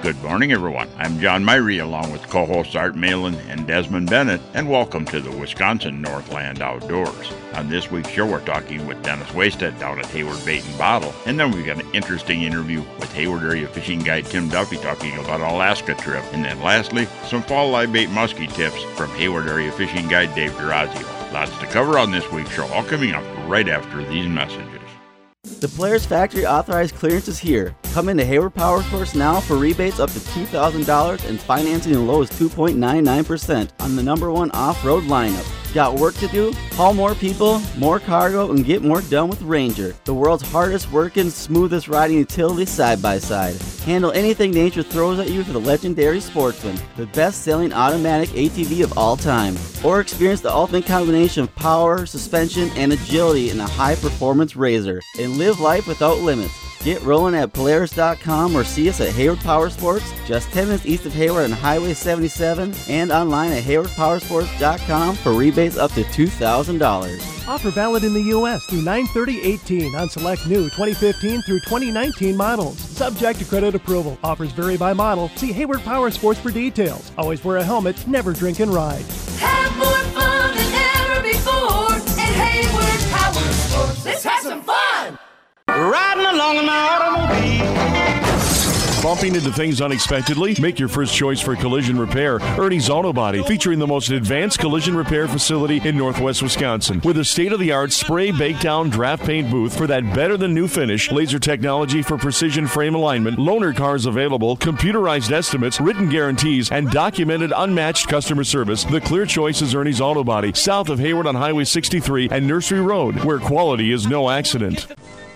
Good morning, everyone. I'm John Myrie, along with co-hosts Art Malin and Desmond Bennett, and welcome to the Wisconsin Northland Outdoors. On this week's show, we're talking with Dennis Waystead down at Hayward Bait and Bottle, and then we've got an interesting interview with Hayward Area Fishing Guide Tim Duffy talking about an Alaska trip, and then lastly, some fall live bait muskie tips from Hayward Area Fishing Guide Dave Durazio. Lots to cover on this week's show, all coming up right after these messages. The Polaris Factory authorized clearance is here. Come into Hayward Power Sports now for rebates up to $2,000 and financing as low as 2.99% on the #1 off-road lineup. Got work to do? Haul more people, more cargo, and get more done with Ranger, the world's hardest working, smoothest riding utility side-by-side. Handle anything nature throws at you for the legendary Sportsman, the best-selling automatic ATV of all time. Or experience the ultimate combination of power, suspension, and agility in a high-performance RZR. And live life without limits. Get rolling at Polaris.com or see us at Hayward Power Sports, just 10 minutes east of Hayward on Highway 77, and online at HaywardPowersports.com for rebates up to $2,000. Offer valid in the U.S. through 9/30/18 on select new 2015 through 2019 models. Subject to credit approval. Offers vary by model. See Hayward Power Sports for details. Always wear a helmet. Never drink and ride. Have more fun than ever before at Hayward Power Sports. Let's have some fun! Riding along in my automobile. Bumping into things unexpectedly? Make your first choice for collision repair. Ernie's Auto Body, featuring the most advanced collision repair facility in Northwest Wisconsin. With a state-of-the-art spray bake down draft paint booth for that better-than-new finish, laser technology for precision frame alignment, loaner cars available, computerized estimates, written guarantees, and documented unmatched customer service. The clear choice is Ernie's Auto Body, south of Hayward on Highway 63 and Nursery Road, where quality is no accident.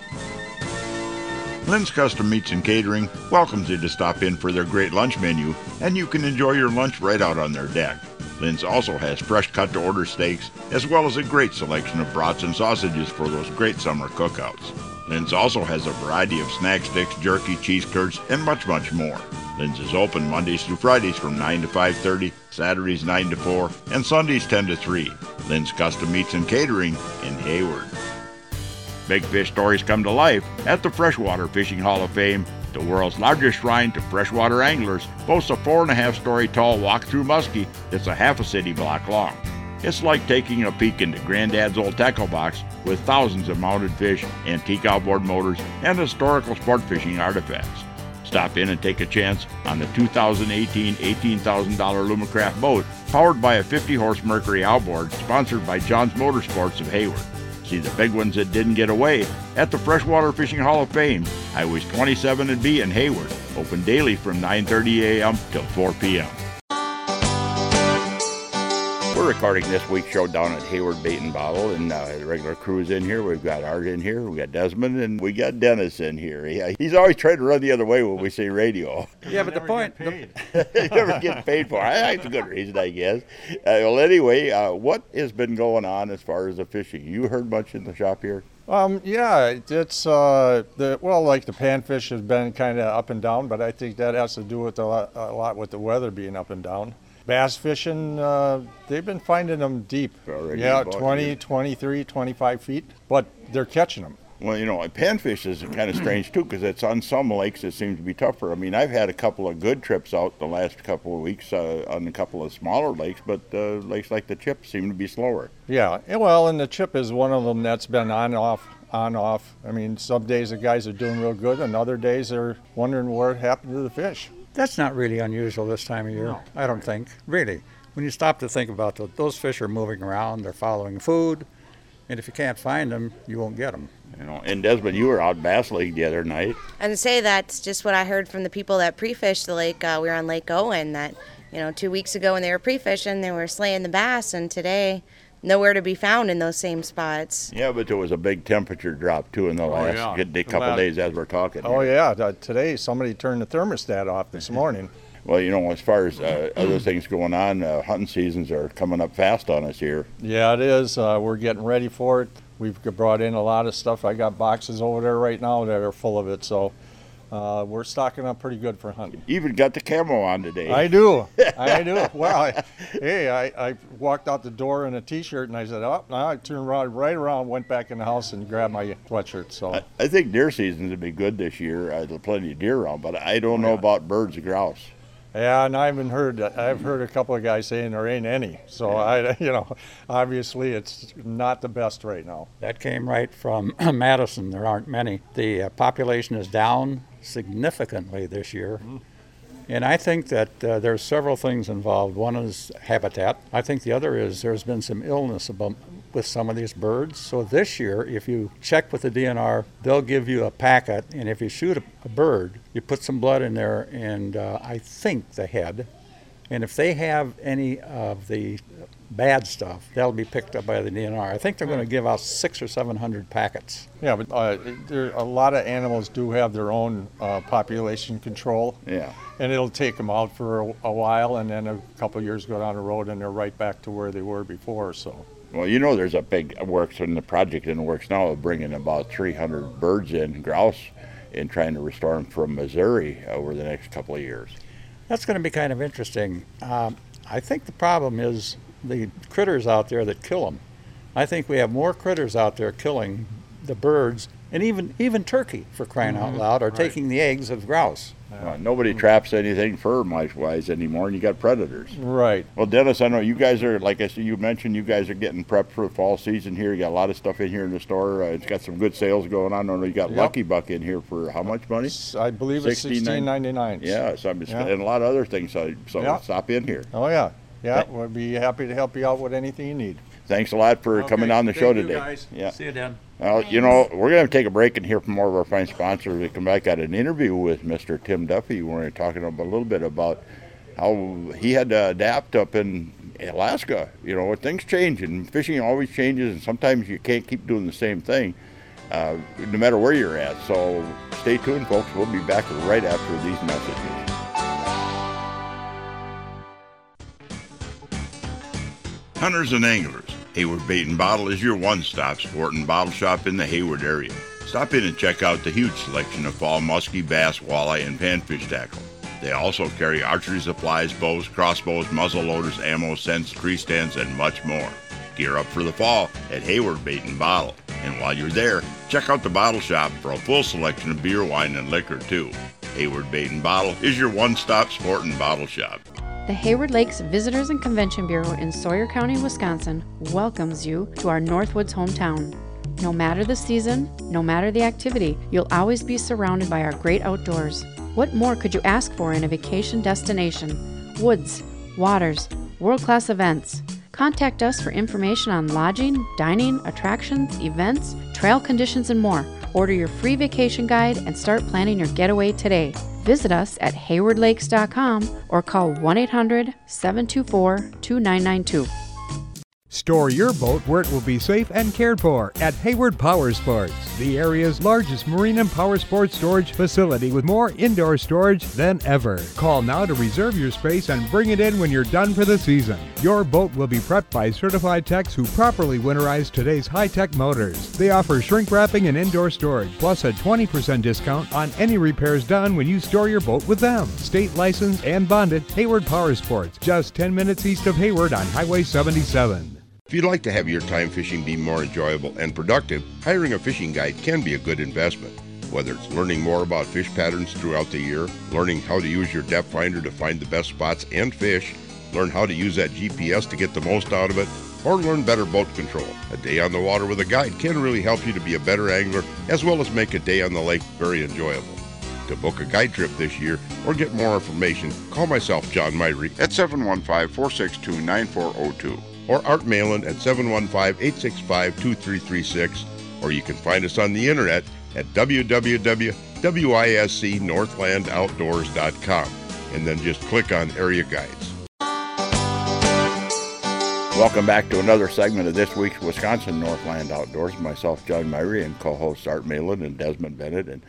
Lynn's Custom Meats and Catering welcomes you to stop in for their great lunch menu, and you can enjoy your lunch right out on their deck. Lynn's also has fresh cut-to-order steaks, as well as a great selection of brats and sausages for those great summer cookouts. Lynn's also has a variety of snack sticks, jerky, cheese curds, and much, much more. Lynn's is open Mondays through Fridays from 9 to 5:30, Saturdays 9 to 4, and Sundays 10 to 3. Lynn's Custom Meats and Catering in Hayward. Big fish stories come to life at the Freshwater Fishing Hall of Fame. The world's largest shrine to freshwater anglers boasts a 4.5-story tall walk-through muskie that's a half a city block long. It's like taking a peek into Granddad's old tackle box with thousands of mounted fish, antique outboard motors, and historical sport fishing artifacts. Stop in and take a chance on the 2018 $18,000 Lumacraft boat powered by a 50-horse Mercury outboard sponsored by John's Motorsports of Hayward. See the big ones that didn't get away at the Freshwater Fishing Hall of Fame, Highways 27 and B in Hayward. Open daily from 9:30 a.m. till 4 p.m. We're recording this week's show down at Hayward Bait and Bottle, and the regular crew's in here. We've got Art in here, we got Desmond, and we got Dennis in here. He's always trying to run the other way when we say radio. Yeah, but the point... You never get paid for it. That's a good reason, I guess. Well, anyway, what has been going on as far as the fishing? You heard much in the shop here? Yeah, it's like the panfish has been kind of up and down, but I think that has to do with a lot with the weather being up and down. Bass fishing, they've been finding them deep. Already 20, 23, 25 feet, but they're catching them. Well, panfish is kind of strange, too, because it's on some lakes it seems to be tougher. I mean, I've had a couple of good trips out the last couple of weeks on a couple of smaller lakes, but lakes like the Chip seem to be slower. Yeah, well, and the Chip is one of them that's been on, off. I mean, some days the guys are doing real good, and other days they're wondering what happened to the fish. That's not really unusual this time of year, no. I don't think. Really, when you stop to think about it, those fish are moving around, they're following food, and if you can't find them, you won't get them. And Desmond, you were out Bass Lake the other night. And to say that's just what I heard from the people that pre-fished the lake. We were on Lake Owen that, 2 weeks ago when they were pre-fishing, they were slaying the bass, and today, nowhere to be found in those same spots. Yeah, but there was a big temperature drop, too, in the last couple of days as we're talking. Oh, yeah. Today, somebody turned the thermostat off this morning. Well, as far as other things going on, hunting seasons are coming up fast on us here. Yeah, it is. We're getting ready for it. We've brought in a lot of stuff. I got boxes over there right now that are full of it. So we're stocking up pretty good for hunting. Even got the camo on today. I do. I do. Well, I walked out the door in a T-shirt, and I said, oh, now I turned right around, went back in the house, and grabbed my sweatshirt. So I think deer season's to be good this year. There's plenty of deer around, but I don't know about birds and grouse. Yeah, and I've heard a couple of guys saying there ain't any. So obviously it's not the best right now. That came right from Madison. There aren't many. The population is down significantly this year. And I think that there's several things involved. One is habitat. I think the other is there's been some illness with some of these birds. So this year, if you check with the DNR, they'll give you a packet, and if you shoot a bird, you put some blood in there, and I think the head. And if they have any of the bad stuff, that'll be picked up by the DNR. I think they're going to give out 600 or 700 packets. Yeah, but a lot of animals do have their own population control. Yeah. And it'll take them out for a while, and then a couple of years go down the road, and they're right back to where they were before. So. Well, there's a big works in the project in the works now of bringing about 300 birds in, grouse, and trying to restore them from Missouri over the next couple of years. That's going to be kind of interesting. I think the problem is the critters out there that kill them. I think we have more critters out there killing the birds, and even turkey, for crying out loud, are taking the eggs of grouse. Nobody traps anything fur-wise anymore, and you got predators. Right. Well, Dennis, I know you guys are, like I said, you mentioned you guys are getting prepped for the fall season here. You got a lot of stuff in here in the store. It's got some good sales going on. I know you got Lucky Buck in here for how much money? I believe it's $16.99. Yeah, so and a lot of other things. So stop in here. Oh, yeah. Yeah, we'll be happy to help you out with anything you need. Thanks a lot for coming on the show today. Guys. Yeah. See you, Dan. Well, we're going to take a break and hear from more of our fine sponsors. We come back, got an interview with Mr. Tim Duffy. We're talking a little bit about how he had to adapt up in Alaska. Things change, and fishing always changes, and sometimes you can't keep doing the same thing, no matter where you're at. So stay tuned, folks. We'll be back right after these messages. Hunters and anglers, Hayward Bait and Bottle is your one-stop sport and bottle shop in the Hayward area. Stop in and check out the huge selection of fall muskie, bass, walleye, and panfish tackle. They also carry archery supplies, bows, crossbows, muzzle loaders, ammo, scents, tree stands, and much more. Gear up for the fall at Hayward Bait and Bottle. And while you're there, check out the bottle shop for a full selection of beer, wine, and liquor, too. Hayward Bait and Bottle is your one-stop sport and bottle shop. The Hayward Lakes Visitors and Convention Bureau in Sawyer County, Wisconsin welcomes you to our Northwoods hometown. No matter the season, no matter the activity, you'll always be surrounded by our great outdoors. What more could you ask for in a vacation destination? Woods, waters, world-class events. Contact us for information on lodging, dining, attractions, events, trail conditions, and more. Order your free vacation guide and start planning your getaway today. Visit us at haywardlakes.com or call 1-800-724-2992. Store your boat where it will be safe and cared for at Hayward Power Sports, the area's largest marine and power sports storage facility with more indoor storage than ever. Call now to reserve your space and bring it in when you're done for the season. Your boat will be prepped by certified techs who properly winterize today's high-tech motors. They offer shrink wrapping and indoor storage, plus a 20% discount on any repairs done when you store your boat with them. State licensed and bonded, Hayward Power Sports, just 10 minutes east of Hayward on Highway 77. If you'd like to have your time fishing be more enjoyable and productive, hiring a fishing guide can be a good investment. Whether it's learning more about fish patterns throughout the year, learning how to use your depth finder to find the best spots and fish, learn how to use that GPS to get the most out of it, or learn better boat control. A day on the water with a guide can really help you to be a better angler, as well as make a day on the lake very enjoyable. To book a guide trip this year or get more information, call myself, John Myrie, at 715-462-9402. or Art Malin at 715-865-2336, or you can find us on the internet at www.wiscnorthlandoutdoors.com, and then just click on Area Guides. Welcome back to another segment of this week's Wisconsin Northland Outdoors. Myself, John Myrie, and co-hosts Art Malin and Desmond Bennett. And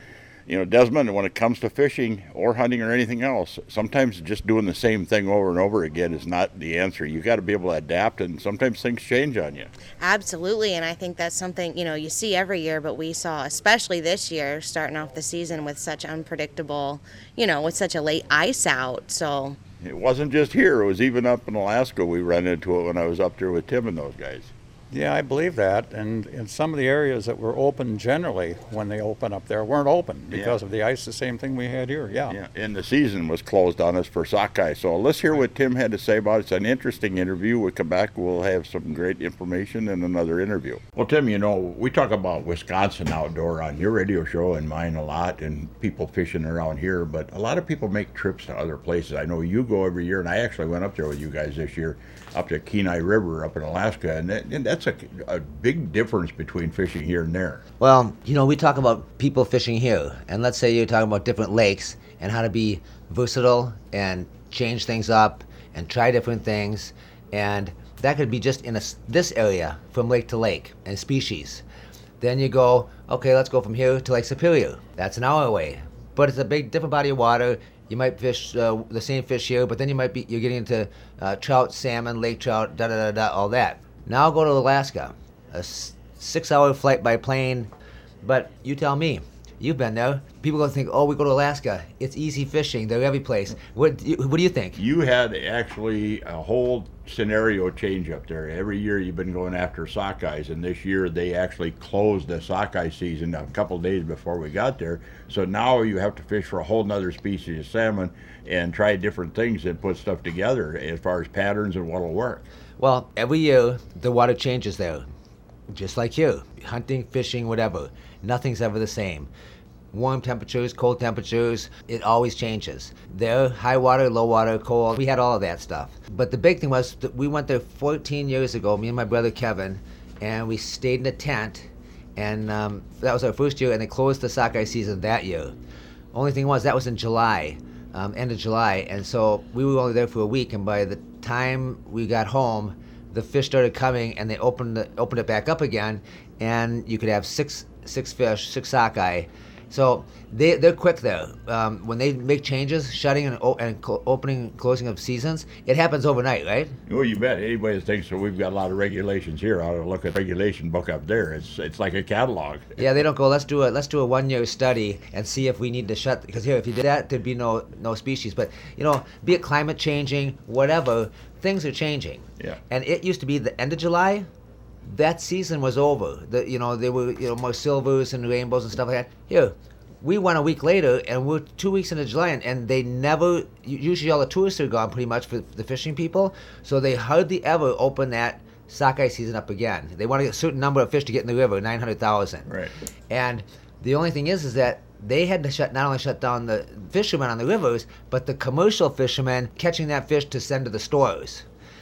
You know, Desmond, when it comes to fishing or hunting or anything else, sometimes just doing the same thing over and over again is not the answer. You got to be able to adapt, and sometimes things change on you. Absolutely, and I think that's something, you know, you see every year, but we saw, especially this year, starting off the season with such unpredictable, you know, with such a late ice out, so. It wasn't just here. It was even up in Alaska. We ran into it when I was up there with Tim and those guys. Yeah, I believe that. And in some of the areas that were open generally when they opened up there weren't open because of the ice, the same thing we had here, yeah. And the season was closed on us for sockeye. So let's hear what Tim had to say about it. It's an interesting interview. We'll come back. We'll have some great information in another interview. Well, Tim, you know, we talk about Wisconsin outdoor on your radio show and mine a lot, and people fishing around here, but a lot of people make trips to other places. I know you go every year, and I actually went up there with you guys this year, up to Kenai River up in Alaska, and that's a big difference between fishing here and there. Well, you know, we talk about people fishing here, and let's say you're talking about different lakes and how to be versatile and change things up and try different things, and that could be just in this area from lake to lake and species. Then you go, okay, let's go from here to Lake Superior. That's an hour away, but it's a big different body of water. You might fish the same fish here, but then you're getting into trout, salmon, lake trout, all that. Now go to Alaska, a 6-hour flight by plane, but you tell me, you've been there. People going to think, oh, we go to Alaska. It's easy fishing. They're every place. What do you think? You had actually a whole scenario change up there. Every year you've been going after sockeyes, and this year they actually closed the sockeye season a couple days before we got there. So now you have to fish for a whole nother species of salmon and try different things and put stuff together as far as patterns and what'll work. Well, every year the water changes there, just like here. Hunting, fishing, whatever. Nothing's ever the same. Warm temperatures, cold temperatures, it always changes. There, high water, low water, cold, we had all of that stuff. But the big thing was that we went there 14 years ago, me and my brother Kevin, and we stayed in a tent, and that was our first year, and they closed the sockeye season that year. Only thing was, that was in July, end of July, and so we were only there for a week, and by the time we got home, the fish started coming, and they opened it back up again, and you could have six fish, 6 sockeye. So they're quick there. When they make changes, shutting and opening and closing of seasons, it happens overnight, right? Well, you bet. Anybody that thinks that we've got a lot of regulations here ought to look at the regulation book up there. It's like a catalog. Yeah, they don't go, let's do a 1-year study and see if we need to shut, because here, if you did that, there'd be no species. But, you know, be it climate changing, whatever, things are changing. Yeah. And it used to be the end of July. That season was over. There were more silvers and rainbows and stuff like that. Here, we went a week later, and we're 2 weeks into July, and they never. Usually, all the tourists are gone pretty much for the fishing people, so they hardly ever open that sockeye season up again. They want to get a certain number of fish to get in the river, 900,000. Right. And the only thing is that they had to not only shut down the fishermen on the rivers, but the commercial fishermen catching that fish to send to the stores.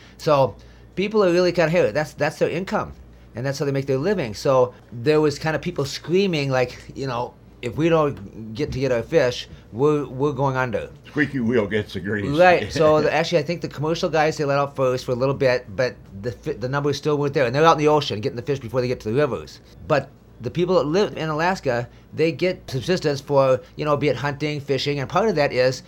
So people are really kind of here. That's their income, and that's how they make their living. So there was kind of people screaming like, if we don't get our fish, we're going under. Squeaky wheel gets the grease. Right. So actually, I think the commercial guys, they let out first for a little bit, but the numbers still weren't there, and they're out in the ocean getting the fish before they get to the rivers. But the people that live in Alaska, they get subsistence for be it hunting, fishing, and part of that is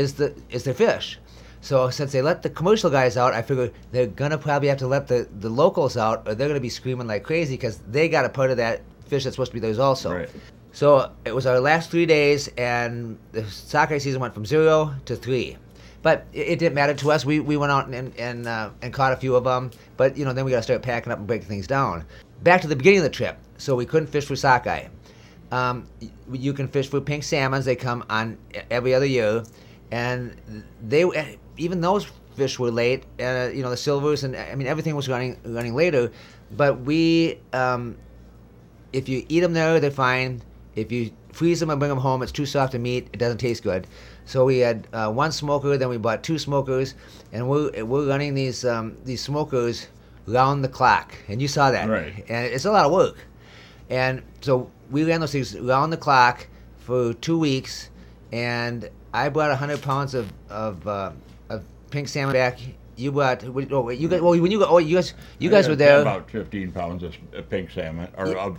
their fish. So since they let the commercial guys out, I figure they're going to probably have to let the locals out, or they're going to be screaming like crazy because they got a part of that fish that's supposed to be theirs also. Right. So it was our last 3 days, and the sockeye season went from 0 to 3. But it didn't matter to us. We went out and caught a few of them. But, then we got to start packing up and breaking things down. Back to the beginning of the trip. So we couldn't fish for sockeye. You can fish for pink salmons. They come on every other year. And even those fish were late, the silvers, and everything was running later. But we, if you eat them there, they're fine. If you freeze them and bring them home, it's too soft to meat. It doesn't taste good. So we had 1 smoker, then we bought 2 smokers, and we're running these smokers round the clock. And you saw that, right? And it's a lot of work. And so we ran those things round the clock for 2 weeks, and I brought 100 pounds of pink salmon back You bought. You guys. Well, when you go. Oh, you guys were there. About 15 pounds of pink salmon, or of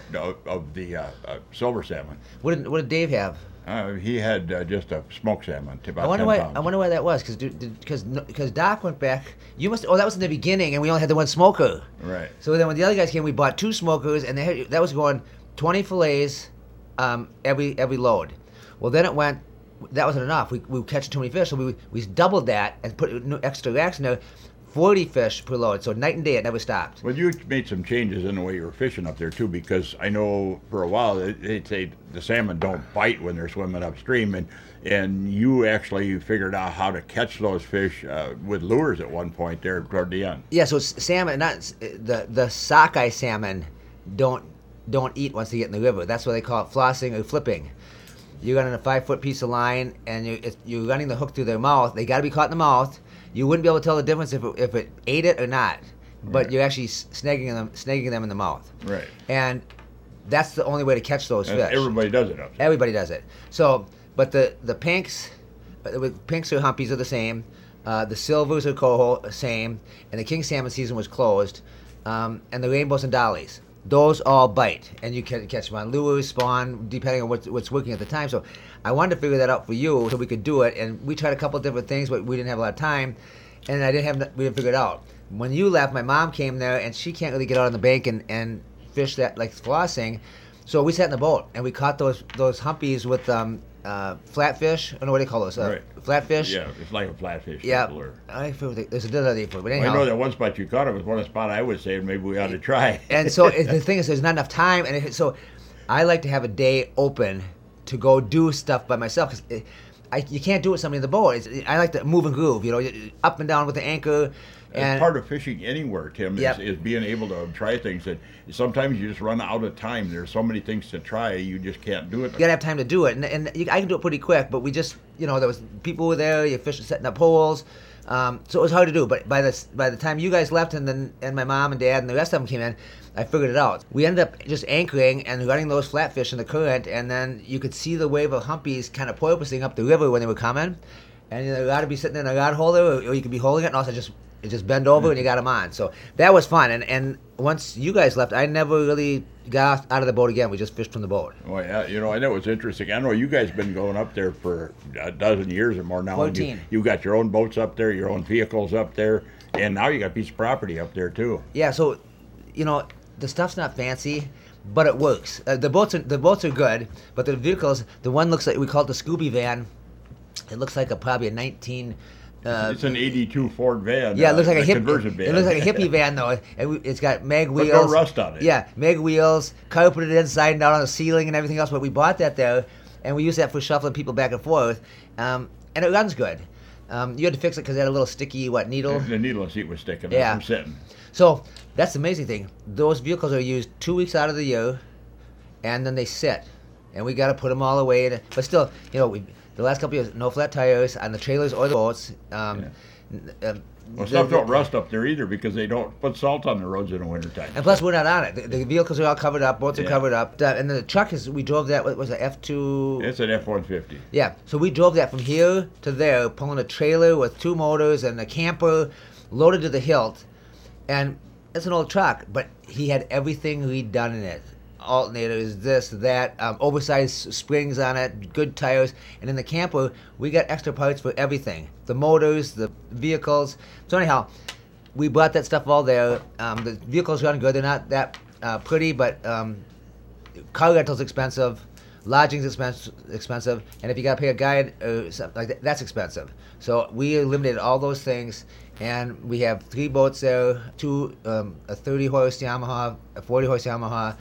the silver salmon. What did Dave have? He had just a smoked salmon. About I wonder 10 why. pounds. I wonder why that was. Because Doc went back. You must. Oh, that was in the beginning, and we only had the one smoker. Right. So then when the other guys came, we bought 2 smokers, and that was going 20 fillets every load. Well, then it went. That wasn't enough. We were catching too many fish, so we doubled that and put extra racks in there. 40 fish per load, so night and day it never stopped. Well, you made some changes in the way you were fishing up there too, because I know for a while they'd say the salmon don't bite when they're swimming upstream, and you actually figured out how to catch those fish with lures at one point there toward the end. Yeah, so salmon, not the sockeye salmon, don't eat once they get in the river. That's what they call it, flossing or flipping. You're running a 5-foot piece of line, and you're running the hook through their mouth. They got to be caught in the mouth. You wouldn't be able to tell the difference if it ate it or not, but Right. you're actually snagging them in the mouth. Right. And that's the only way to catch those fish. Everybody does it up there. Everybody does it. So, but the pinks or humpies are the same. The silvers are coho, same, and the king salmon season was closed. And the rainbows and dollies. Those all bite, and you can catch them on lures, spawn, depending on what's working at the time. So I wanted to figure that out for you so we could do it, and we tried a couple of different things, but we didn't have a lot of time, and we didn't figure it out. When you left, my mom came there, and she can't really get out on the bank and fish that like flossing, so we sat in the boat, and we caught those humpies with flatfish. I don't know what they call those. Right. Flatfish. Yeah, it's like a flatfish. Yeah. Lure. I feel there's another name for it, but Well, anyhow. I know that one spot you caught it was one spot I would say maybe we ought to try. And so the thing is, there's not enough time, and so I like to have a day open to go do stuff by myself because you can't do it with somebody in the boat. I like to move and groove, up and down with the anchor. And part of fishing anywhere, Tim, is being able to try things that sometimes you just run out of time. There's so many things to try, you just can't do it. You gotta have time to do it, and I can do it pretty quick. But we just, there was people were there, you fishing, setting up holes, so it was hard to do. But by the time you guys left, and my mom and dad and the rest of them came in, I figured it out. We ended up just anchoring and running those flatfish in the current, and then you could see the wave of humpies kind of porpoising up the river when they were coming, and you got to be sitting in a rod holder, or you could be holding it, and also just bend over and you got them on. So that was fun. And once you guys left, I never really got out of the boat again. We just fished from the boat. Well, yeah, and that was interesting. I know you guys been going up there for a dozen years or more now. 14. You got your own boats up there, your own vehicles up there, and now you got a piece of property up there too. Yeah, so, the stuff's not fancy, but it works. The boats are good, but the vehicles, the one looks like, we call it the Scooby van. It looks like probably a 19... it's an 82 Ford van. Yeah, it looks like a conversion van. It looks like a hippie van though. It's got mag wheels. But no rust on it. Yeah, mag wheels, carpeted inside and out on the ceiling and everything else. But we bought that there, and we use that for shuffling people back and forth. And it runs good. You had to fix it because it had a little sticky needle. The needle seat was sticking Yeah. from sitting. So that's the amazing thing. Those vehicles are used 2 weeks out of the year, and then they sit, and we got to put them all away. But still, the last couple of years, no flat tires on the trailers or the boats. Well, stuff don't rust up there either because they don't put salt on the roads in the wintertime. And plus, we're not on it. The vehicles are all covered up, boats are covered up. And the truck we drove that, what was it, F2? It's an F-150. Yeah, so we drove that from here to there, pulling a trailer with 2 motors and a camper loaded to the hilt. And it's an old truck, but he had everything redone in it. Alternators, this, that, oversized springs on it, good tires. And in the camper, we got extra parts for everything. The motors, the vehicles. So anyhow, we bought that stuff all there. The vehicles run good. They're not that pretty, but car rental's expensive. Lodging's expensive. And if you got to pay a guide or something like that, that's expensive. So we eliminated all those things. And we have 3 boats there, a 30-horse Yamaha, a 40-horse Yamaha.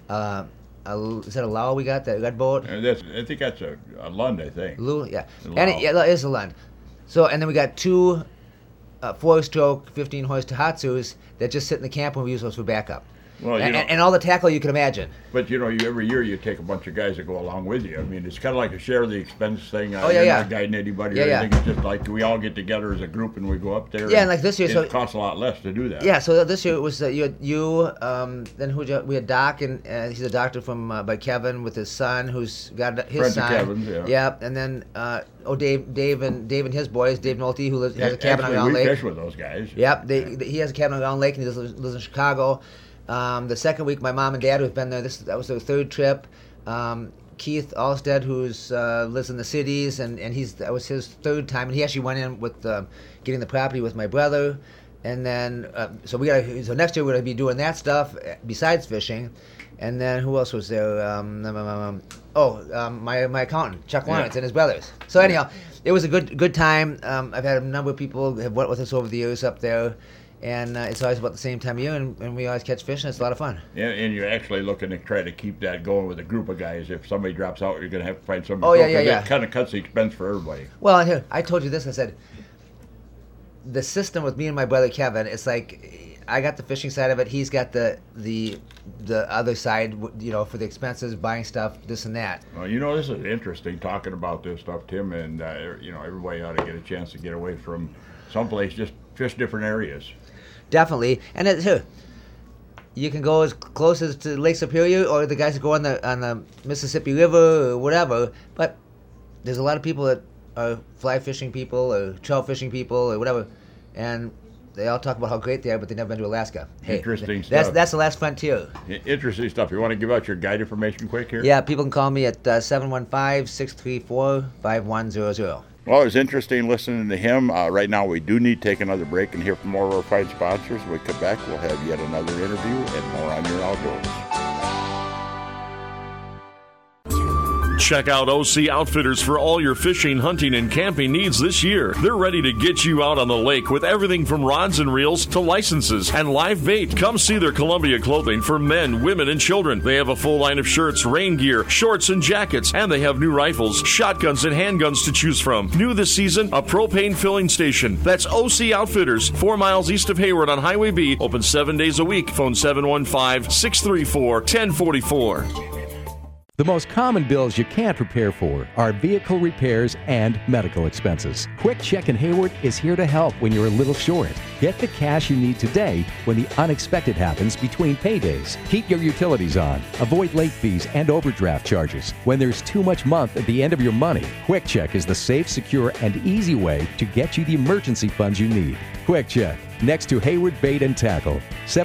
Is that a Lau we got, that red boat? I think that's a Lund, I think. Yeah. And it is a Lund. So, and then we got 2 4-stroke 15-horse Tohatsus that just sit in the camp and we use those for backup. Well, and all the tackle you can imagine. But every year you take a bunch of guys that go along with you. I mean, it's kind of like a share the expense thing. You're not guiding anybody. I think it's just like we all get together as a group and we go up there. Yeah, and like this year, it costs a lot less to do that. Yeah, so this year it was then we had Doc, and he's a doctor from by Kevin with his son, who's got his Friends son. of Kevin's, yeah. Yep, and then Dave and has boys. Dave Nolte, who has a cabin on Round Lake. We fish with those guys. Yep, he has a cabin on Round Lake, and he lives in Chicago. The second week, my mom and dad, who've been there, that was their third trip. Keith Alstead, who's lives in the cities, and that was his third time, and he actually went in with getting the property with my brother, and then so next year we're gonna be doing that stuff besides fishing, and then who else was there? My accountant Chuck Lawrence and his brothers. So anyhow, it was a good time. I've had a number of people have went with us over the years up there. And it's always about the same time of year, and we always catch fish, and it's a lot of fun. Yeah, and you're actually looking to try to keep that going with a group of guys. If somebody drops out, you're going to have to find somebody. Oh, yeah. It kind of cuts the expense for everybody. Well, here, I told you this. I said, the system with me and my brother Kevin, it's like I got the fishing side of it. He's got the other side, for the expenses, buying stuff, this and that. Well, this is interesting, talking about this stuff, Tim, and, everybody ought to get a chance to get away from someplace, just fish different areas. Definitely, and you can go as close as to Lake Superior, or the guys that go on the Mississippi River or whatever. But there's a lot of people that are fly fishing people or trout fishing people or whatever, and they all talk about how great they are, but they've never been to Alaska. Hey, interesting stuff. That's the last frontier. Interesting stuff. You want to give out your guide information quick here? Yeah, people can call me at 715-634-5100. Well, it was interesting listening to him. Right now, we do need to take another break and hear from more of our fine sponsors. When we come back, we'll have yet another interview and more on your outdoors. Check out OC Outfitters for all your fishing, hunting, and camping needs this year. They're ready to get you out on the lake with everything from rods and reels to licenses and live bait. Come see their Columbia clothing for men, women, and children. They have a full line of shirts, rain gear, shorts, and jackets, and they have new rifles, shotguns, and handguns to choose from. New this season, a propane filling station. That's OC Outfitters, 4 miles east of Hayward on Highway B, open 7 days a week. Phone 715-634-1044. The most common bills you can't prepare for are vehicle repairs and medical expenses. Quick Check in Hayward is here to help when you're a little short. Get the cash you need today when the unexpected happens between paydays. Keep your utilities on. Avoid late fees and overdraft charges. When there's too much month at the end of your money, Quick Check is the safe, secure, and easy way to get you the emergency funds you need. Quick Check, next to Hayward Bait and Tackle,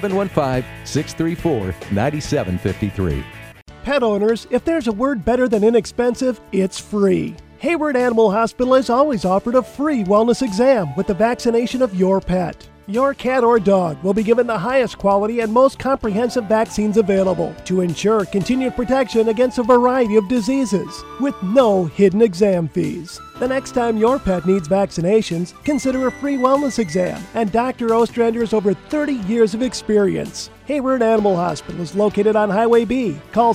715-634-9753. Pet owners, if there's a word better than inexpensive, it's free. Hayward Animal Hospital has always offered a free wellness exam with the vaccination of your pet. Your cat or dog will be given the highest quality and most comprehensive vaccines available to ensure continued protection against a variety of diseases with no hidden exam fees. The next time your pet needs vaccinations, consider a free wellness exam and Dr. Ostrander's over 30 years of experience. Hayward Animal Hospital is located on Highway B. Call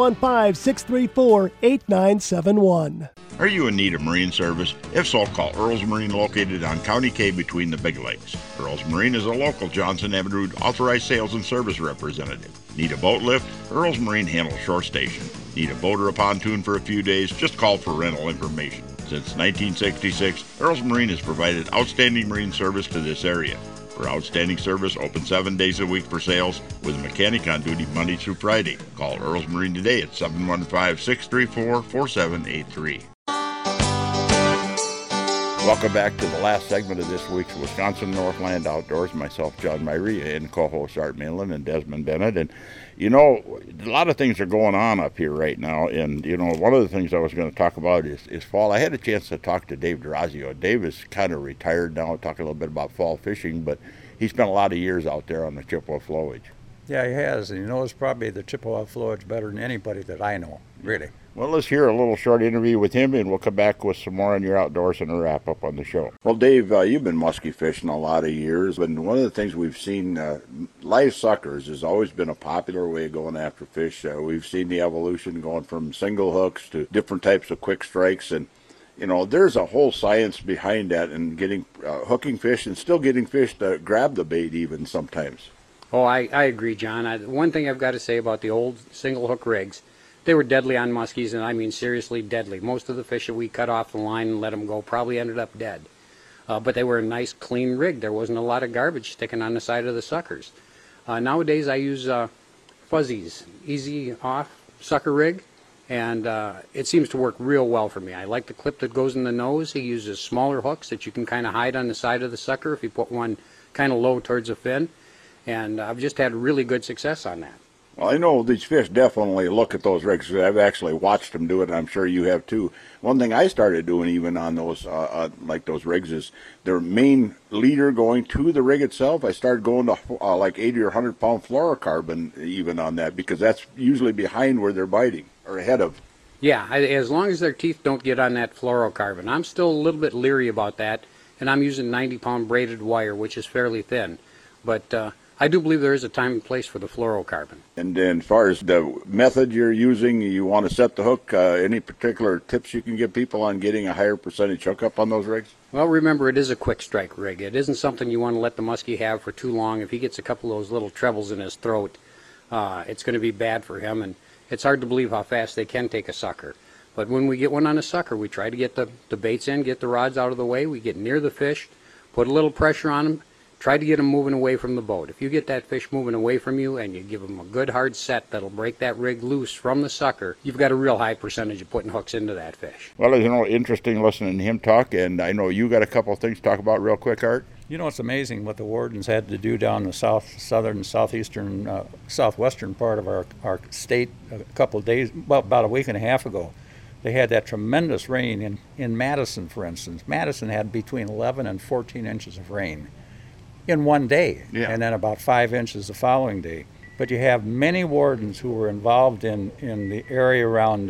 715-634-8971. Are you in need of marine service? If so, call Earls Marine, located on County K between the Big Lakes. Earls Marine is a local Johnson Evinrude authorized sales and service representative. Need a boat lift? Earls Marine handles shore station. Need a boat or a pontoon for a few days? Just call for rental information. Since 1966, Earls Marine has provided outstanding marine service to this area. For outstanding service, open 7 days a week for sales with a mechanic on duty Monday through Friday. Call Earls Marine today at 715-634-4783. Welcome back to the last segment of this week's Wisconsin Northland Outdoors. Myself, John Myrie, and co-host Art Mainland and Desmond Bennett. And, a lot of things are going on up here right now. And, one of the things I was going to talk about is fall. I had a chance to talk to Dave D'Orazio. Dave is kind of retired now, talking a little bit about fall fishing, but he spent a lot of years out there on the Chippewa flowage. Yeah, he has. And he knows probably the Chippewa flowage better than anybody that I know, really. Well, let's hear a little short interview with him, and we'll come back with some more on your outdoors and a wrap-up on the show. Well, Dave, you've been muskie fishing a lot of years, and one of the things we've seen, live suckers has always been a popular way of going after fish. We've seen the evolution going from single hooks to different types of quick strikes, and there's a whole science behind that and getting hooking fish and still getting fish to grab the bait even sometimes. Oh, I agree, John. One thing I've got to say about the old single hook rigs, they were deadly on muskies, and I mean seriously deadly. Most of the fish that we cut off the line and let them go probably ended up dead. But they were a nice, clean rig. There wasn't a lot of garbage sticking on the side of the suckers. Nowadays, I use Fuzzy's Easy Off sucker rig, and it seems to work real well for me. I like the clip that goes in the nose. He uses smaller hooks that you can kind of hide on the side of the sucker if you put one kind of low towards the fin, and I've just had really good success on that. Well, I know these fish definitely look at those rigs. I've actually watched them do it, and I'm sure you have too. One thing I started doing even on those, like those rigs, is their main leader going to the rig itself. I started going to like 80 or 100 pound fluorocarbon even on that, because that's usually behind where they're biting, or ahead of. Yeah, as long as their teeth don't get on that fluorocarbon. I'm still a little bit leery about that, and I'm using 90 pound braided wire, which is fairly thin. But I do believe there is a time and place for the fluorocarbon. And then as far as the method you're using, you want to set the hook, any particular tips you can give people on getting a higher percentage hookup on those rigs? Well, remember, it is a quick strike rig. It isn't something you want to let the muskie have for too long. If he gets a couple of those little trebles in his throat, it's going to be bad for him, and it's hard to believe how fast they can take a sucker. But when we get one on a sucker, we try to get the baits in, get the rods out of the way. We get near the fish, put a little pressure on them, try to get them moving away from the boat. If you get that fish moving away from you and you give them a good hard set that'll break that rig loose from the sucker, you've got a real high percentage of putting hooks into that fish. Well, you know, interesting listening to him talk, and I know you got a couple of things to talk about real quick, Art. You know, it's amazing what the wardens had to do down the southern, southeastern, southwestern part of our state a couple of days, well, about a week and a half ago. They had that tremendous rain in Madison, for instance. Madison had between 11 and 14 inches of rain in one day, and then about 5 inches the following day. But you have many wardens who were involved in the area around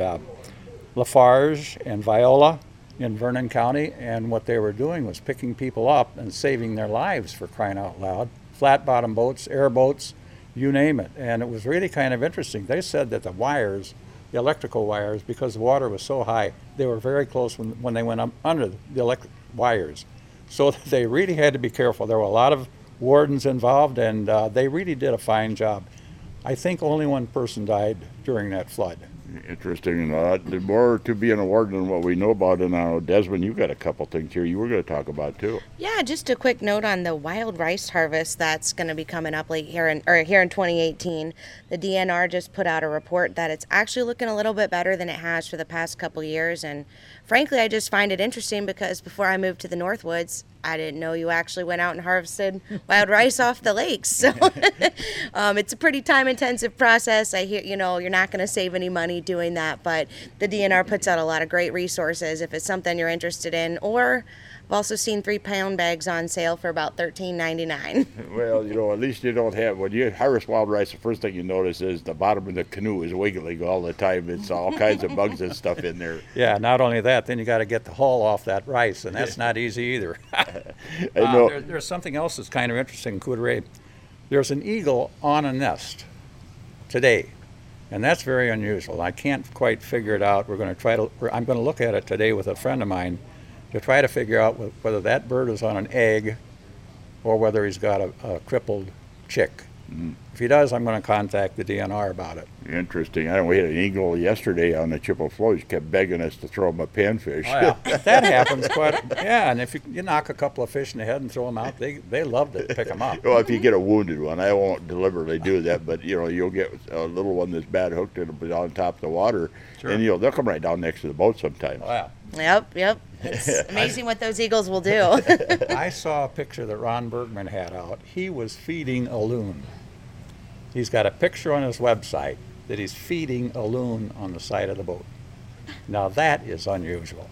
Lafarge and Viola in Vernon County, and what they were doing was picking people up and saving their lives, for crying out loud. Flat bottom boats, airboats, you name it. And it was really kind of interesting. They said that the wires, the electrical wires, because the water was so high, they were very close when they went up under the electric wires. So they really had to be careful. There were a lot of wardens involved, and they really did a fine job. I think only one person died during that flood. Interesting. There's more to being a warden than what we know about. And Desmond, you got a couple things here you were going to talk about too. Yeah, just a quick note on the wild rice harvest that's going to be coming up here in 2018. The DNR just put out a report that it's actually looking a little bit better than it has for the past couple years. And frankly, I just find it interesting because before I moved to the Northwoods, I didn't know you actually went out and harvested wild rice off the lakes. So it's a pretty time-intensive process. I hear, you're not going to save any money doing that, but the DNR puts out a lot of great resources if it's something you're interested in. Or I've also seen 3-pound bags on sale for about $13.99. Well, at least you don't have, when you harvest wild rice, the first thing you notice is the bottom of the canoe is wiggling all the time. It's all kinds of bugs and stuff in there. Yeah, not only that, then you got to get the hull off that rice, and that's not easy either. I know. There's something else that's kind of interesting in Coudray. There's an eagle on a nest today, and that's very unusual. I can't quite figure it out. I'm going to look at it today with a friend of mine to try to figure out whether that bird is on an egg or whether he's got a crippled chick. Mm-hmm. If he does, I'm going to contact the DNR about it. Interesting. We had an eagle yesterday on the Chippewa Flow. He kept begging us to throw him a panfish. Oh, yeah. That happens quite. Yeah, and if you knock a couple of fish in the head and throw them out, they love to pick them up. Well, if you get a wounded one, I won't deliberately do that, but you'll get a little one that's bad hooked and it'll be on top of the water, sure. And they'll come right down next to the boat sometimes. Oh, yeah. Yep. It's amazing what those eagles will do. I saw a picture that Ron Bergman had out. He was feeding a loon. He's got a picture on his website that he's feeding a loon on the side of the boat. Now that is unusual.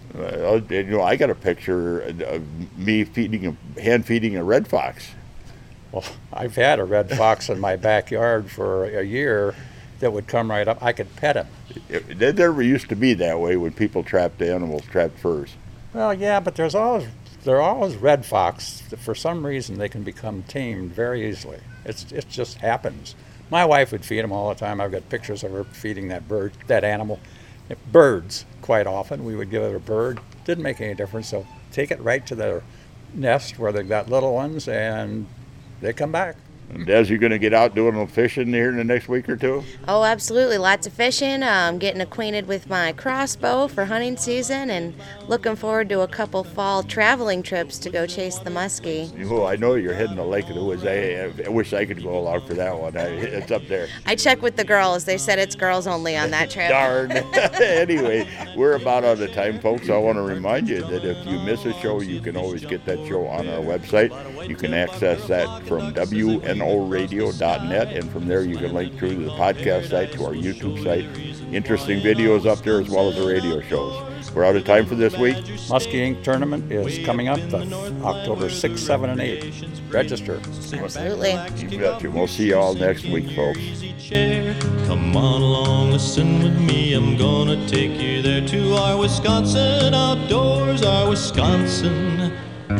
I got a picture of me hand feeding a red fox. Well, I've had a red fox in my backyard for a year that would come right up. I could pet him. It never used to be that way when people trapped animals, trapped furs. Well, yeah, but there are always red fox. For some reason, they can become tamed very easily. It just happens. My wife would feed them all the time. I've got pictures of her feeding that animal. Birds, quite often. We would give it a bird. Didn't make any difference. So take it right to their nest where they've got little ones, and they come back. Des, you going to get out doing a little fishing here in the next week or two? Oh, absolutely. Lots of fishing. Getting acquainted with my crossbow for hunting season, and looking forward to a couple fall traveling trips to go chase the muskie. Oh, I know you're heading to Lake of the Woods. I wish I could go along for that one. It's up there. I checked with the girls. They said it's girls only on that trip. Darn. Anyway, we're about out of time, folks. I want to remind you that if you miss a show, you can always get that show on our website. You can access that from wnoradio.net, and from there you can link through to the podcast site, to our YouTube site. Interesting videos up there as well as the radio shows. We're out of time for this week. Muskie Inc. tournament is coming up October 6, 7, and 8. Register. Absolutely. You bet you. We'll see you all next week, folks. Come on along, listen with me. I'm gonna take you there to our Wisconsin outdoors, our Wisconsin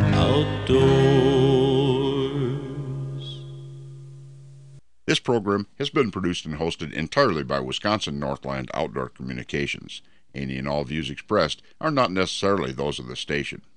outdoors. This program has been produced and hosted entirely by Wisconsin Northland Outdoor Communications. Any and all views expressed are not necessarily those of the station.